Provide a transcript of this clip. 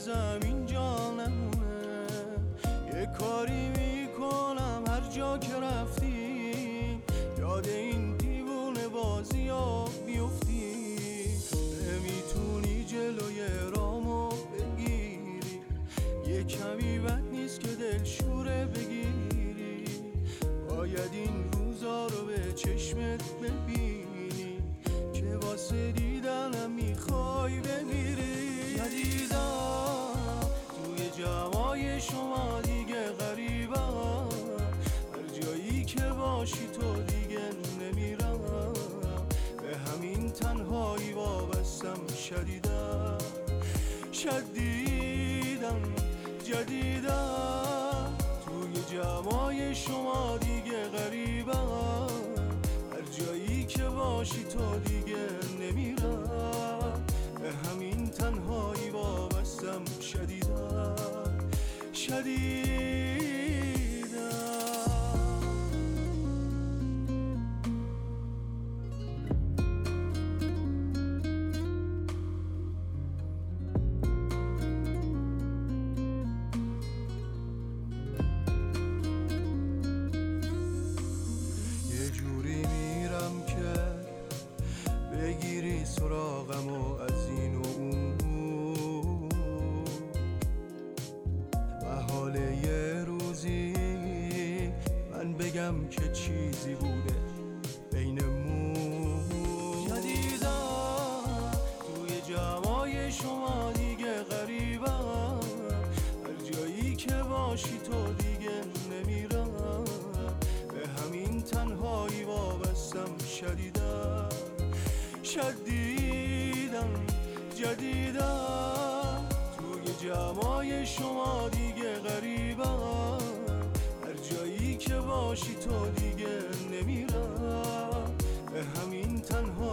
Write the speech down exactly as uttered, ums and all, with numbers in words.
زمین جا نمونه. یه کاری میکنم هر جا که رفتی یاد این دیوونه بازی ها بیفتی. نمیتونی جلوی رامو بگیری، یه کمی بد نیست که دلشوره بگیری. باید این روزا رو به چشمت ببینی که واسه دیدنم میخوای بمیری. ندیدم توی جوای شما دیگه غریبم، هر جایی که باشی تو دیگه نمیرم. به همین تنهایی وابستم شدیدم شدیدم جدیدم. توی جوای شما دیگه غریبم، هر جایی که باشی تو دیگه نمیرم. به همین تنهایی وابستم شدیدم شدیدم. بگیری سراغم و از این و اون، و حال یه روزی من بگم که چیزی بوده بینمون. جدیدم توی جوای شما دیگه غریبم، هر جایی که باشی تو دیگه نمیرم. به همین تنهایی وابستم شدیدم شدیدم جدیدم. توی جمعای شما دیگه غریبم، هر جایی که باشی تو دیگه نمیرم. به همین تنها